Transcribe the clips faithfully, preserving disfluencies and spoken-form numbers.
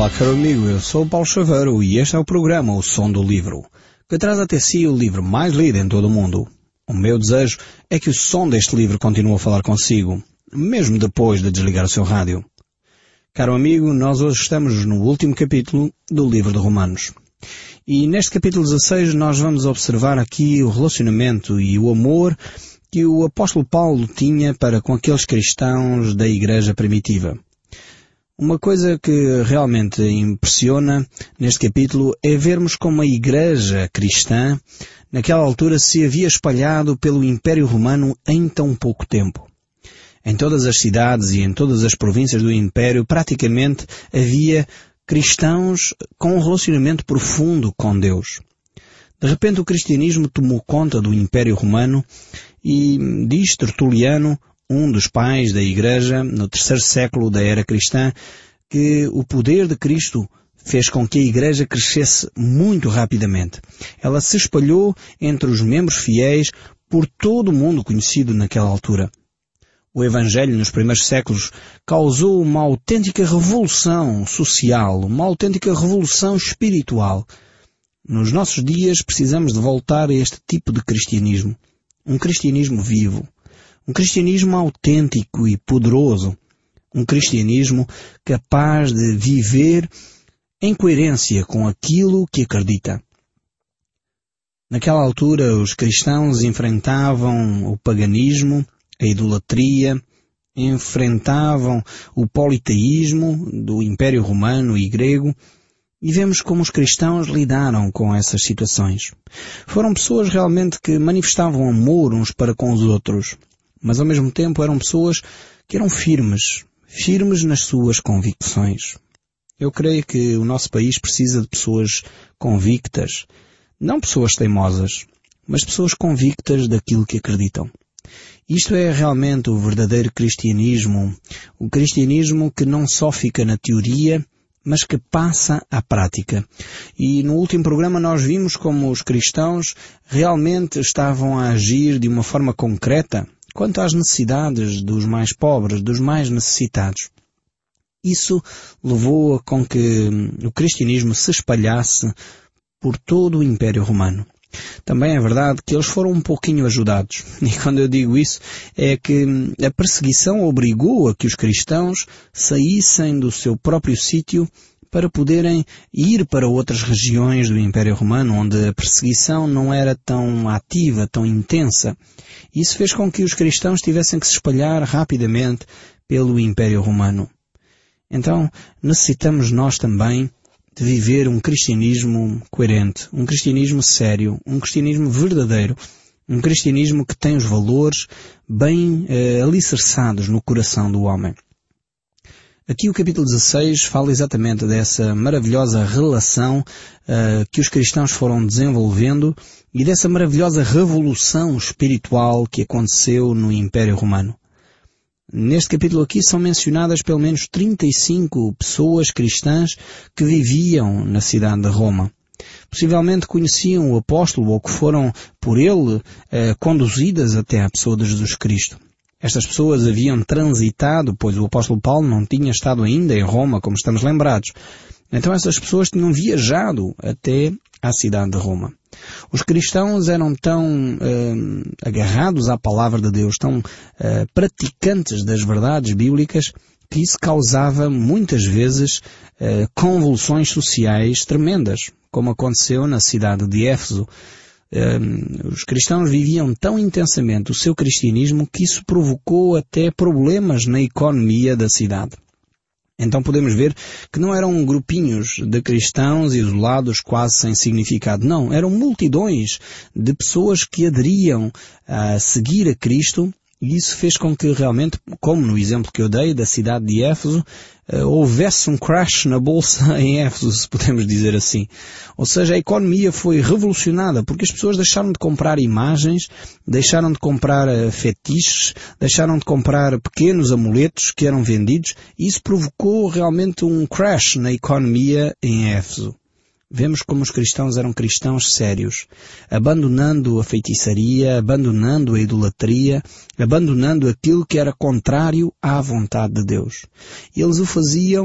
Olá, caro amigo, eu sou o Paulo Chaveiro e este é o programa O Som do Livro, que traz até si o livro mais lido em todo o mundo. O meu desejo é que o som deste livro continue a falar consigo, mesmo depois de desligar o seu rádio. Caro amigo, nós hoje estamos no último capítulo do livro de Romanos. E neste capítulo dezasseis nós vamos observar aqui o relacionamento e o amor que o apóstolo Paulo tinha para com aqueles cristãos da igreja primitiva. Uma coisa que realmente impressiona neste capítulo é vermos como a igreja cristã, naquela altura, se havia espalhado pelo Império Romano em tão pouco tempo. Em todas as cidades e em todas as províncias do Império, praticamente havia cristãos com um relacionamento profundo com Deus. De repente o cristianismo tomou conta do Império Romano e, diz Tertuliano, um dos pais da Igreja, no terceiro século da era cristã, que o poder de Cristo fez com que a Igreja crescesse muito rapidamente. Ela se espalhou entre os membros fiéis por todo o mundo conhecido naquela altura. O Evangelho nos primeiros séculos causou uma autêntica revolução social, uma autêntica revolução espiritual. Nos nossos dias precisamos de voltar a este tipo de cristianismo, um cristianismo vivo. Um cristianismo autêntico e poderoso. Um cristianismo capaz de viver em coerência com aquilo que acredita. Naquela altura, os cristãos enfrentavam o paganismo, a idolatria, enfrentavam o politeísmo do Império Romano e grego, e vemos como os cristãos lidaram com essas situações. Foram pessoas realmente que manifestavam amor uns para com os outros, mas ao mesmo tempo eram pessoas que eram firmes, firmes nas suas convicções. Eu creio que o nosso país precisa de pessoas convictas, não pessoas teimosas, mas pessoas convictas daquilo que acreditam. Isto é realmente o verdadeiro cristianismo, o cristianismo que não só fica na teoria, mas que passa à prática. E no último programa nós vimos como os cristãos realmente estavam a agir de uma forma concreta quanto às necessidades dos mais pobres, dos mais necessitados. Isso levou a com que o cristianismo se espalhasse por todo o Império Romano. Também é verdade que eles foram um pouquinho ajudados. E quando eu digo isso, é que a perseguição obrigou a que os cristãos saíssem do seu próprio sítio para poderem ir para outras regiões do Império Romano, onde a perseguição não era tão ativa, tão intensa. Isso fez com que os cristãos tivessem que se espalhar rapidamente pelo Império Romano. Então, necessitamos nós também de viver um cristianismo coerente, um cristianismo sério, um cristianismo verdadeiro, um cristianismo que tem os valores bem eh, alicerçados no coração do homem. Aqui o capítulo dezasseis fala exatamente dessa maravilhosa relação uh, que os cristãos foram desenvolvendo e dessa maravilhosa revolução espiritual que aconteceu no Império Romano. Neste capítulo aqui são mencionadas pelo menos trinta e cinco pessoas cristãs que viviam na cidade de Roma. Possivelmente conheciam o apóstolo ou que foram por ele uh, conduzidas até à pessoa de Jesus Cristo. Estas pessoas haviam transitado, pois o apóstolo Paulo não tinha estado ainda em Roma, como estamos lembrados. Então essas pessoas tinham viajado até à cidade de Roma. Os cristãos eram tão uh, agarrados à palavra de Deus, tão uh, praticantes das verdades bíblicas, que isso causava muitas vezes uh, convulsões sociais tremendas, como aconteceu na cidade de Éfeso. Um, os cristãos viviam tão intensamente o seu cristianismo que isso provocou até problemas na economia da cidade. Então podemos ver que não eram grupinhos de cristãos isolados quase sem significado. Não, eram multidões de pessoas que aderiam a seguir a Cristo. E isso fez com que realmente, como no exemplo que eu dei da cidade de Éfeso, uh, houvesse um crash na bolsa em Éfeso, se podemos dizer assim. Ou seja, a economia foi revolucionada porque as pessoas deixaram de comprar imagens, deixaram de comprar uh, fetiches, deixaram de comprar pequenos amuletos que eram vendidos, e isso provocou realmente um crash na economia em Éfeso. Vemos como os cristãos eram cristãos sérios, abandonando a feitiçaria, abandonando a idolatria, abandonando aquilo que era contrário à vontade de Deus. Eles o faziam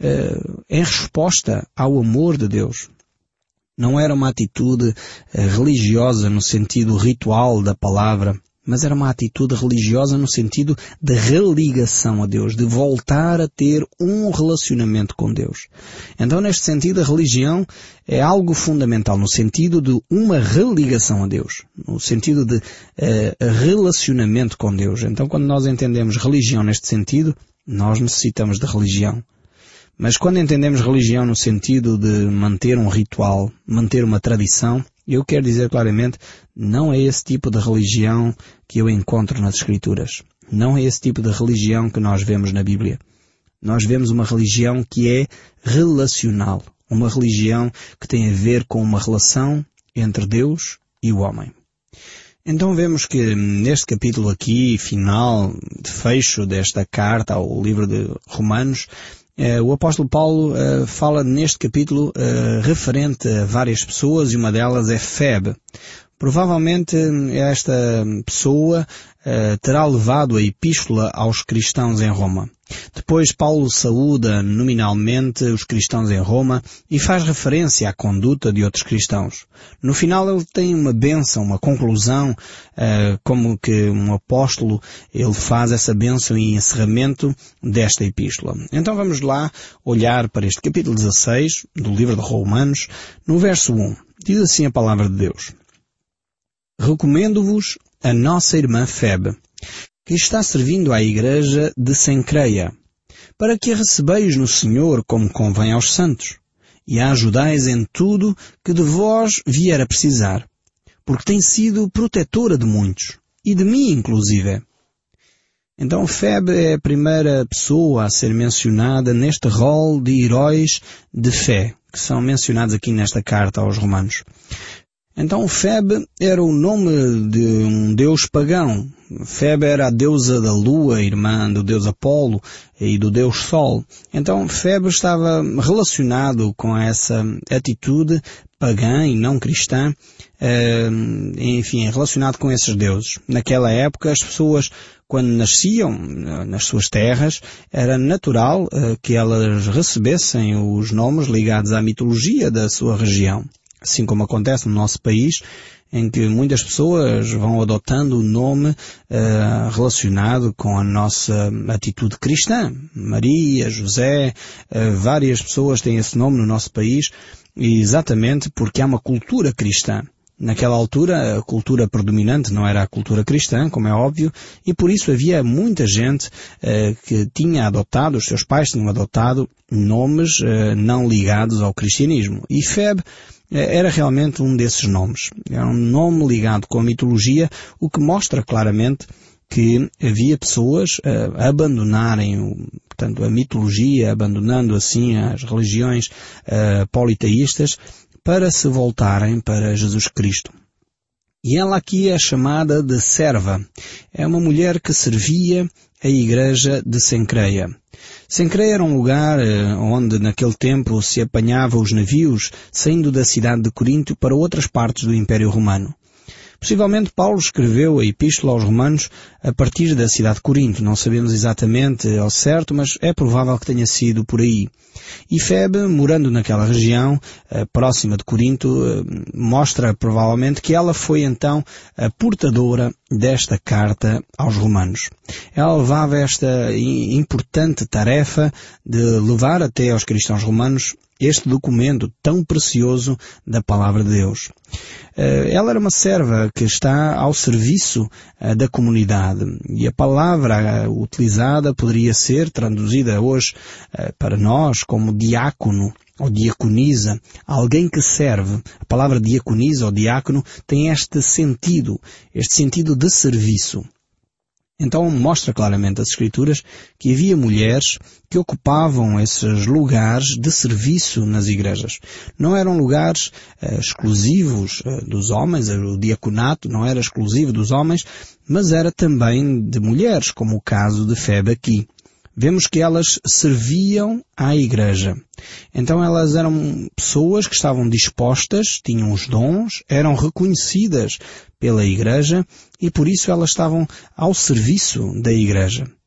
uh, em resposta ao amor de Deus. Não era uma atitude uh, religiosa no sentido ritual da palavra, mas era uma atitude religiosa no sentido de religação a Deus, de voltar a ter um relacionamento com Deus. Então, neste sentido, a religião é algo fundamental, no sentido de uma religação a Deus, no sentido de uh, relacionamento com Deus. Então, quando nós entendemos religião neste sentido, nós necessitamos de religião. Mas quando entendemos religião no sentido de manter um ritual, manter uma tradição, eu quero dizer claramente, não é esse tipo de religião que eu encontro nas Escrituras. Não é esse tipo de religião que nós vemos na Bíblia. Nós vemos uma religião que é relacional. Uma religião que tem a ver com uma relação entre Deus e o homem. Então vemos que neste capítulo aqui, final, de fecho desta carta ao livro de Romanos, Uh, o apóstolo Paulo uh, fala neste capítulo uh, referente a várias pessoas e uma delas é Febe. Provavelmente esta pessoa uh, terá levado a epístola aos cristãos em Roma. Depois Paulo saúda nominalmente os cristãos em Roma e faz referência à conduta de outros cristãos. No final ele tem uma bênção, uma conclusão, uh, como que um apóstolo ele faz essa bênção e encerramento desta epístola. Então vamos lá olhar para este capítulo dezasseis do livro de Romanos, no verso um. Diz assim a palavra de Deus: Recomendo-vos a nossa irmã Febe, que está servindo à igreja de Cencreia, para que a recebeis no Senhor como convém aos santos, e a ajudais em tudo que de vós vier a precisar, porque tem sido protetora de muitos, e de mim inclusive. Então Febe é a primeira pessoa a ser mencionada neste rol de heróis de fé, que são mencionados aqui nesta carta aos Romanos. Então Febe era o nome de um deus pagão. Febe era a deusa da lua, irmã do deus Apolo e do deus Sol. Então Febe estava relacionado com essa atitude pagã e não cristã, enfim, relacionado com esses deuses. Naquela época as pessoas, quando nasciam nas suas terras, era natural que elas recebessem os nomes ligados à mitologia da sua região. Assim como acontece no nosso país, em que muitas pessoas vão adotando o nome uh, relacionado com a nossa atitude cristã. Maria, José, uh, várias pessoas têm esse nome no nosso país, exatamente porque há uma cultura cristã. Naquela altura, a cultura predominante não era a cultura cristã, como é óbvio, e por isso havia muita gente uh, que tinha adotado, os seus pais tinham adotado nomes uh, não ligados ao cristianismo. E Febe era realmente um desses nomes. Era um nome ligado com a mitologia, o que mostra claramente que havia pessoas a abandonarem, portanto, a mitologia, abandonando assim as religiões uh, politeístas, para se voltarem para Jesus Cristo. E ela aqui é chamada de serva. É uma mulher que servia a igreja de Cencreia. Cencreia era um lugar onde naquele tempo se apanhava os navios saindo da cidade de Corinto para outras partes do Império Romano. Possivelmente Paulo escreveu a epístola aos Romanos a partir da cidade de Corinto. Não sabemos exatamente ao certo, mas é provável que tenha sido por aí. E Febe, morando naquela região, próxima de Corinto, mostra provavelmente que ela foi então a portadora desta carta aos Romanos. Ela levava esta importante tarefa de levar até aos cristãos romanos este documento tão precioso da Palavra de Deus. Ela era uma serva que está ao serviço da comunidade e a palavra utilizada poderia ser traduzida hoje para nós como diácono ou diaconisa, alguém que serve. A palavra diaconisa ou diácono tem este sentido, este sentido de serviço. Então mostra claramente as Escrituras que havia mulheres que ocupavam esses lugares de serviço nas igrejas. Não eram lugares uh, exclusivos uh, dos homens, o diaconato não era exclusivo dos homens, mas era também de mulheres, como o caso de Febe aqui. Vemos que elas serviam à igreja. Então elas eram pessoas que estavam dispostas, tinham os dons, eram reconhecidas pela igreja e por isso elas estavam ao serviço da igreja.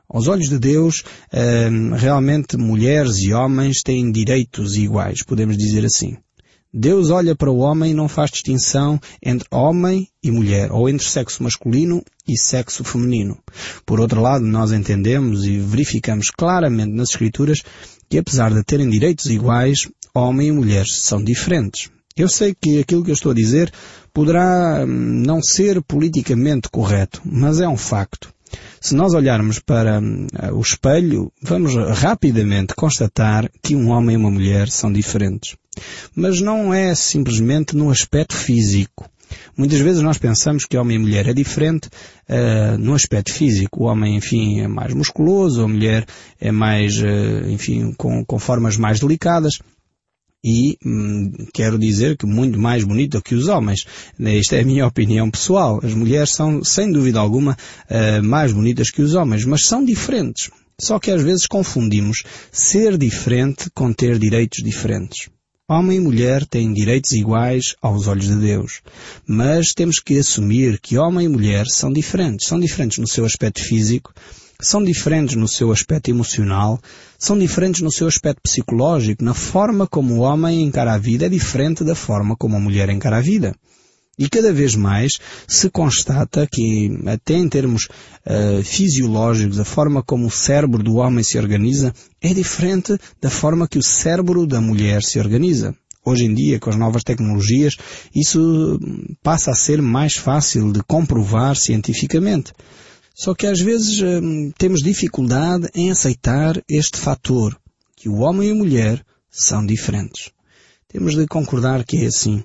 Aos olhos de Deus, realmente mulheres e homens têm direitos iguais, podemos dizer assim. Deus olha para o homem e não faz distinção entre homem e mulher, ou entre sexo masculino e sexo feminino. Por outro lado, nós entendemos e verificamos claramente nas Escrituras que, apesar de terem direitos iguais, homem e mulher são diferentes. Eu sei que aquilo que eu estou a dizer poderá não ser politicamente correto, mas é um facto. Se nós olharmos para o espelho, vamos rapidamente constatar que um homem e uma mulher são diferentes. Mas não é simplesmente no aspecto físico. Muitas vezes nós pensamos que homem e mulher é diferente uh, no aspecto físico. O homem, enfim, é mais musculoso, a mulher é mais, uh, enfim, com, com formas mais delicadas. E hum, quero dizer que muito mais bonita que os homens. Esta é a minha opinião pessoal. As mulheres são, sem dúvida alguma, uh, mais bonitas que os homens, mas são diferentes. Só que às vezes confundimos ser diferente com ter direitos diferentes. Homem e mulher têm direitos iguais aos olhos de Deus, mas temos que assumir que homem e mulher são diferentes. São diferentes no seu aspecto físico, são diferentes no seu aspecto emocional, são diferentes no seu aspecto psicológico, na forma como o homem encara a vida é diferente da forma como a mulher encara a vida. E cada vez mais se constata que, até em termos uh, fisiológicos, a forma como o cérebro do homem se organiza é diferente da forma que o cérebro da mulher se organiza. Hoje em dia, com as novas tecnologias, isso passa a ser mais fácil de comprovar cientificamente. Só que às vezes uh, temos dificuldade em aceitar este fator, que o homem e a mulher são diferentes. Temos de concordar que é assim,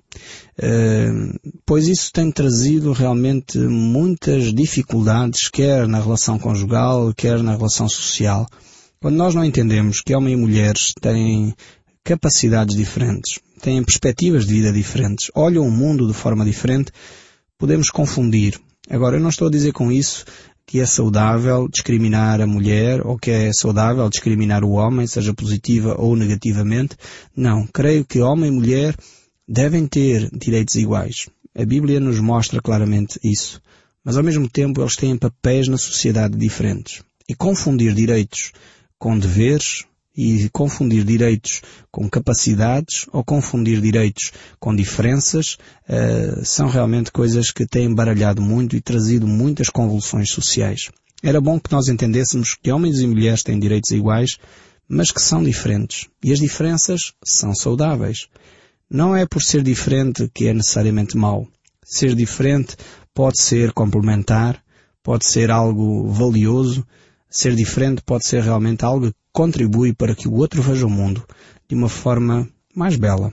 uh, pois isso tem trazido realmente muitas dificuldades, quer na relação conjugal, quer na relação social. Quando nós não entendemos que homens e mulheres têm capacidades diferentes, têm perspectivas de vida diferentes, olham o mundo de forma diferente, podemos confundir. Agora, eu não estou a dizer com isso que é saudável discriminar a mulher ou que é saudável discriminar o homem, seja positiva ou negativamente. Não, creio que homem e mulher devem ter direitos iguais. A Bíblia nos mostra claramente isso. Mas ao mesmo tempo eles têm papéis na sociedade diferentes. E confundir direitos com deveres e confundir direitos com capacidades ou confundir direitos com diferenças uh, são realmente coisas que têm baralhado muito e trazido muitas convulsões sociais. Era bom que nós entendêssemos que homens e mulheres têm direitos iguais, mas que são diferentes. E as diferenças são saudáveis. Não é por ser diferente que é necessariamente mau. Ser diferente pode ser complementar, pode ser algo valioso. Ser diferente pode ser realmente algo que contribui para que o outro veja o mundo de uma forma mais bela.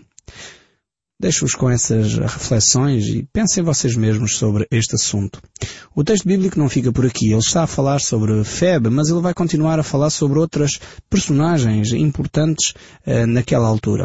Deixo-vos com essas reflexões e pensem vocês mesmos sobre este assunto. O texto bíblico não fica por aqui. Ele está a falar sobre Febe, mas ele vai continuar a falar sobre outras personagens importantes uh, naquela altura.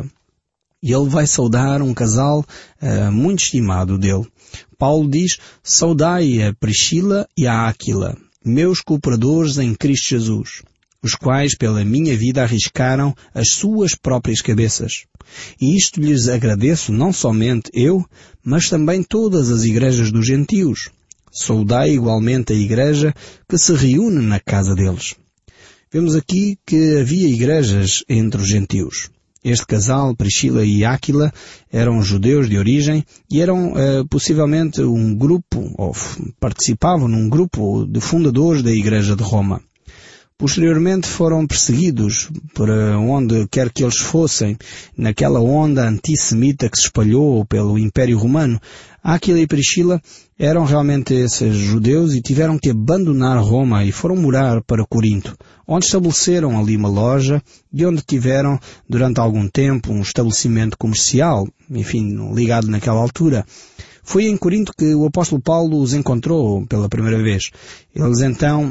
E ele vai saudar um casal uh, muito estimado dele. Paulo diz, saudai a Priscila e a Áquila, meus cooperadores em Cristo Jesus, os quais pela minha vida arriscaram as suas próprias cabeças. E isto lhes agradeço não somente eu, mas também todas as igrejas dos gentios. Saudai igualmente a igreja que se reúne na casa deles. Vemos aqui que havia igrejas entre os gentios. Este casal, Priscila e Áquila, eram judeus de origem e eram uh, possivelmente um grupo, ou participavam num grupo de fundadores da Igreja de Roma. Posteriormente foram perseguidos por onde quer que eles fossem, naquela onda antissemita que se espalhou pelo Império Romano. Áquila e Priscila eram realmente esses judeus e tiveram que abandonar Roma e foram morar para Corinto, onde estabeleceram ali uma loja e onde tiveram durante algum tempo um estabelecimento comercial, enfim, ligado naquela altura. Foi em Corinto que o apóstolo Paulo os encontrou pela primeira vez. Eles então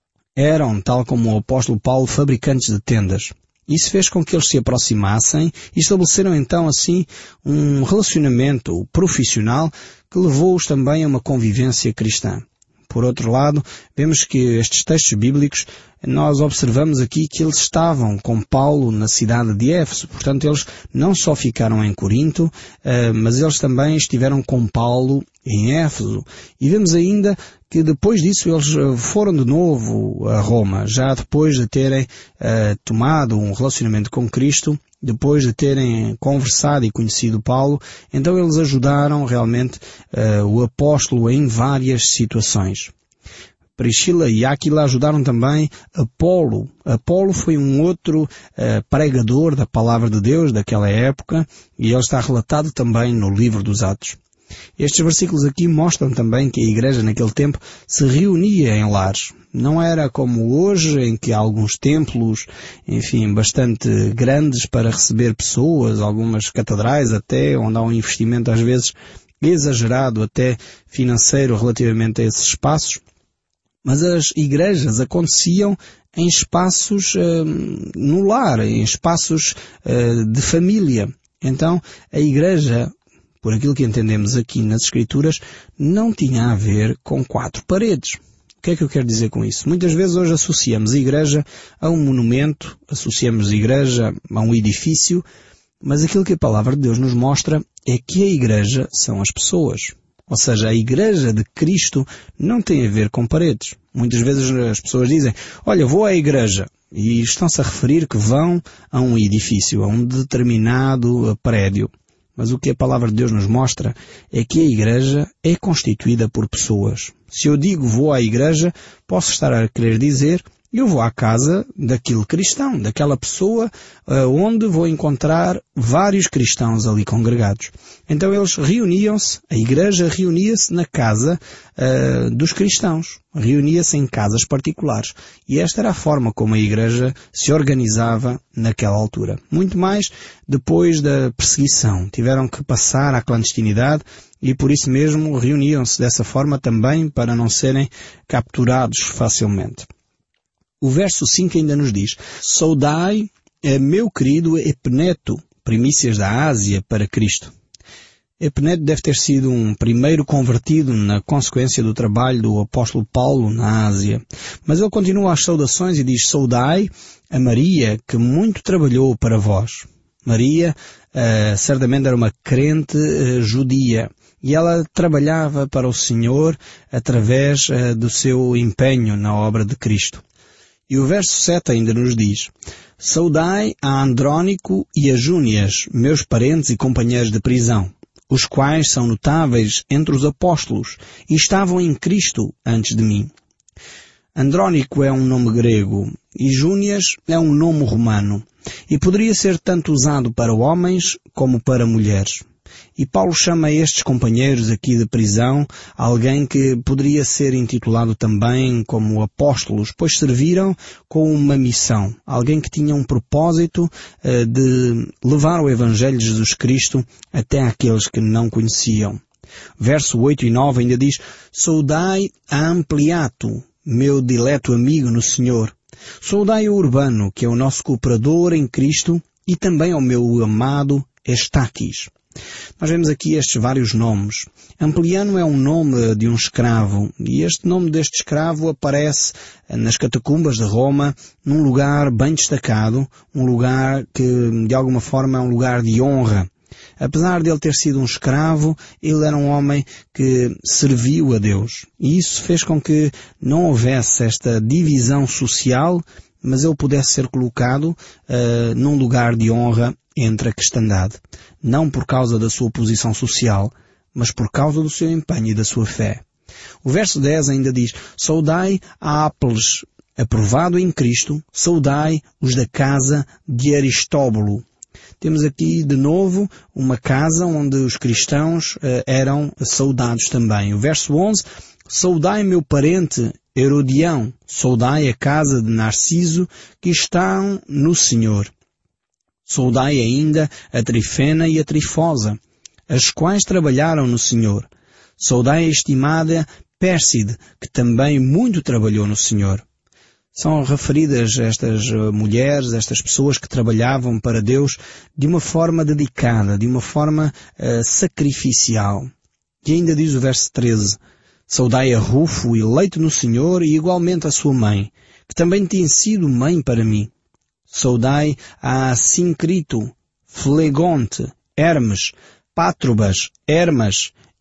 eram, tal como o apóstolo Paulo, fabricantes de tendas. Isso fez com que eles se aproximassem e estabeleceram então assim um relacionamento profissional que levou-os também a uma convivência cristã. Por outro lado, vemos que estes textos bíblicos, nós observamos aqui que eles estavam com Paulo na cidade de Éfeso. Portanto, eles não só ficaram em Corinto, mas eles também estiveram com Paulo em Éfeso, e vemos ainda que depois disso eles foram de novo a Roma, já depois de terem uh, tomado um relacionamento com Cristo, depois de terem conversado e conhecido Paulo. Então eles ajudaram realmente uh, o apóstolo em várias situações. Priscila e Áquila ajudaram também Apolo. Apolo foi um outro uh, pregador da palavra de Deus daquela época, e ele está relatado também no livro dos Atos. Estes versículos aqui mostram também que a igreja naquele tempo se reunia em lares. Não era como hoje, em que há alguns templos, enfim, bastante grandes para receber pessoas, algumas catedrais até, onde há um investimento às vezes exagerado, até financeiro, relativamente a esses espaços. Mas as igrejas aconteciam em espaços uh, no lar, em espaços uh, de família. Então, a igreja, por aquilo que entendemos aqui nas Escrituras, não tinha a ver com quatro paredes. O que é que eu quero dizer com isso? Muitas vezes hoje associamos a igreja a um monumento, associamos a igreja a um edifício, mas aquilo que a palavra de Deus nos mostra é que a igreja são as pessoas. Ou seja, a igreja de Cristo não tem a ver com paredes. Muitas vezes as pessoas dizem, olha, vou à igreja, e estão-se a referir que vão a um edifício, a um determinado prédio. Mas o que a palavra de Deus nos mostra é que a igreja é constituída por pessoas. Se eu digo vou à igreja, posso estar a querer dizer eu vou à casa daquele cristão, daquela pessoa uh, onde vou encontrar vários cristãos ali congregados. Então eles reuniam-se, a igreja reunia-se na casa uh, dos cristãos, reunia-se em casas particulares. E esta era a forma como a igreja se organizava naquela altura. Muito mais depois da perseguição. Tiveram que passar à clandestinidade e por isso mesmo reuniam-se dessa forma também para não serem capturados facilmente. O verso cinco ainda nos diz, saudai a meu querido Epeneto, primícias da Ásia para Cristo. Epeneto deve ter sido um primeiro convertido na consequência do trabalho do apóstolo Paulo na Ásia. Mas ele continua as saudações e diz, saudai a Maria, que muito trabalhou para vós. Maria uh, certamente era uma crente uh, judia. E ela trabalhava para o Senhor através uh, do seu empenho na obra de Cristo. E o verso sete ainda nos diz, saudai a Andrónico e a Júnias, meus parentes e companheiros de prisão, os quais são notáveis entre os apóstolos e estavam em Cristo antes de mim. Andrónico é um nome grego e Júnias é um nome romano e poderia ser tanto usado para homens como para mulheres. E Paulo chama estes companheiros aqui de prisão alguém que poderia ser intitulado também como apóstolos, pois serviram com uma missão. Alguém que tinha um propósito uh, de levar o Evangelho de Jesus Cristo até àqueles que não conheciam. Verso oito e nove ainda diz, saudai a Ampliato, meu dileto amigo no Senhor. Saudai a Urbano, que é o nosso cooperador em Cristo, e também ao meu amado Estaquis. Nós vemos aqui estes vários nomes. Ampliano é um nome de um escravo, e este nome deste escravo aparece nas catacumbas de Roma, num lugar bem destacado, um lugar que de alguma forma é um lugar de honra. Apesar de ele ter sido um escravo, ele era um homem que serviu a Deus. E isso fez com que não houvesse esta divisão social, mas ele pudesse ser colocado uh, num lugar de honra entre a cristandade. Não por causa da sua posição social, mas por causa do seu empenho e da sua fé. O verso dez ainda diz, saudai a Aples, aprovado em Cristo, saudai os da casa de Aristóbulo. Temos aqui de novo uma casa onde os cristãos uh, eram saudados também. O verso onze, saudai meu parente Herodião, saudai a casa de Narciso que estão no Senhor. Saudai ainda a Trifena e a Trifosa, as quais trabalharam no Senhor. Saudai a estimada Pérside, que também muito trabalhou no Senhor. São referidas estas mulheres, estas pessoas que trabalhavam para Deus de uma forma dedicada, de uma forma uh, sacrificial. E ainda diz o verso treze, saudai a Rufo, eleito no Senhor, e igualmente a sua mãe, que também tem sido mãe para mim. Saudai a Sincrito, Flegonte, Hermes, Pátrobas, Hermas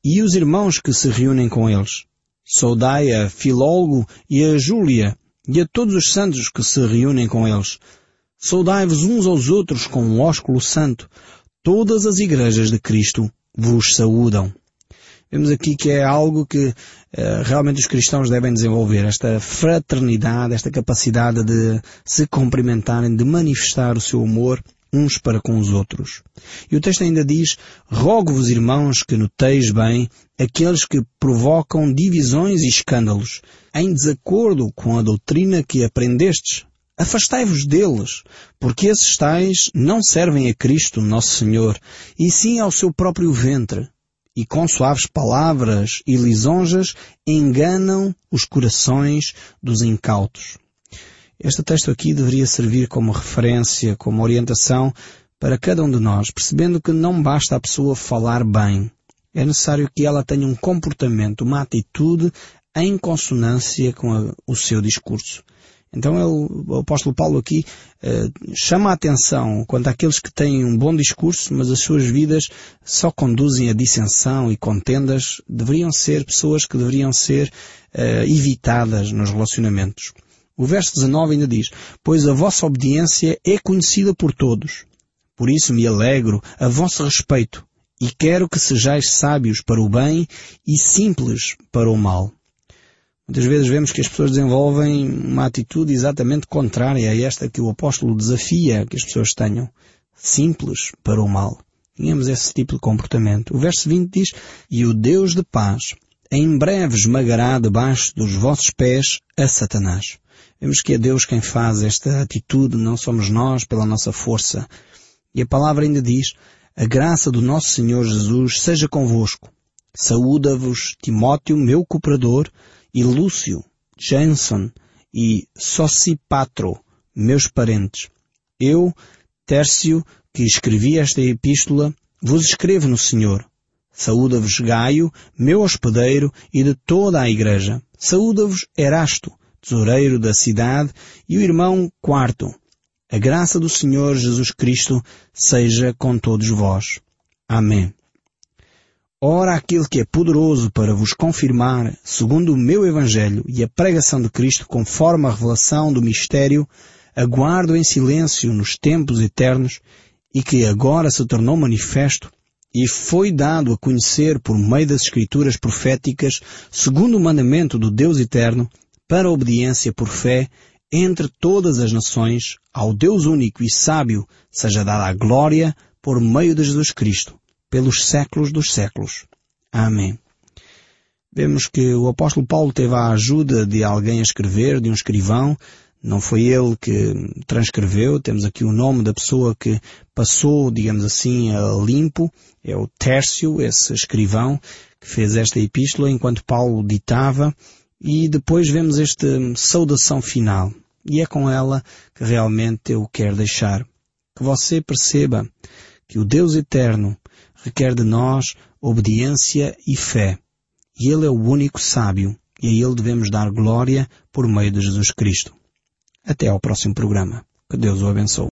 e os irmãos que se reúnem com eles. Saudai a Filólogo e a Júlia, e a todos os santos que se reúnem com eles. Saudai-vos uns aos outros com um ósculo santo. Todas as igrejas de Cristo vos saúdam. Vemos aqui que é algo que uh, realmente os cristãos devem desenvolver, esta fraternidade, esta capacidade de se cumprimentarem, de manifestar o seu amor uns para com os outros. E o texto ainda diz: rogo-vos, irmãos, que noteis bem aqueles que provocam divisões e escândalos, em desacordo com a doutrina que aprendestes. Afastai-vos deles, porque esses tais não servem a Cristo, nosso Senhor, e sim ao seu próprio ventre. E com suaves palavras e lisonjas enganam os corações dos incautos. Este texto aqui deveria servir como referência, como orientação para cada um de nós, percebendo que não basta a pessoa falar bem. É necessário que ela tenha um comportamento, uma atitude em consonância com a, o seu discurso. Então ele, o apóstolo Paulo aqui eh, chama a atenção quanto àqueles que têm um bom discurso, mas as suas vidas só conduzem a dissensão e contendas. Deveriam ser pessoas que deveriam ser eh, evitadas nos relacionamentos. O verso dezanove ainda diz: pois a vossa obediência é conhecida por todos. Por isso me alegro a vosso respeito e quero que sejais sábios para o bem e simples para o mal. Muitas vezes vemos que as pessoas desenvolvem uma atitude exatamente contrária a esta que o apóstolo desafia que as pessoas tenham. Simples para o mal. Tenhamos esse tipo de comportamento. O verso vinte diz: e o Deus de paz em breve esmagará debaixo dos vossos pés a Satanás. Vemos que é Deus quem faz esta atitude, não somos nós pela nossa força. E a palavra ainda diz: a graça do nosso Senhor Jesus seja convosco. Saúda-vos Timóteo, meu cooperador, e Lúcio, Jason e Sosipatro, meus parentes. Eu, Tércio, que escrevi esta epístola, vos escrevo no Senhor. Saúda-vos Gaio, meu hospedeiro, e de toda a igreja. Saúda-vos Erasto, tesoureiro da cidade, e o irmão Quarto. A graça do Senhor Jesus Cristo seja com todos vós. Amém. Ora, aquele que é poderoso para vos confirmar, segundo o meu Evangelho e a pregação de Cristo, conforme a revelação do mistério, aguardo em silêncio nos tempos eternos, e que agora se tornou manifesto, e foi dado a conhecer por meio das Escrituras proféticas, segundo o mandamento do Deus eterno, para a obediência por fé, entre todas as nações, ao Deus único e sábio, seja dada a glória por meio de Jesus Cristo, pelos séculos dos séculos. Amém. Vemos que o apóstolo Paulo teve a ajuda de alguém a escrever, de um escrivão. Não foi ele que transcreveu. Temos aqui o nome da pessoa que passou, digamos assim, a limpo. É o Tércio, esse escrivão, que fez esta epístola enquanto Paulo ditava. E depois vemos esta saudação final. E é com ela que realmente eu quero deixar. Que você perceba que o Deus eterno requer de nós obediência e fé. E Ele é o único sábio, e a Ele devemos dar glória por meio de Jesus Cristo. Até ao próximo programa. Que Deus o abençoe.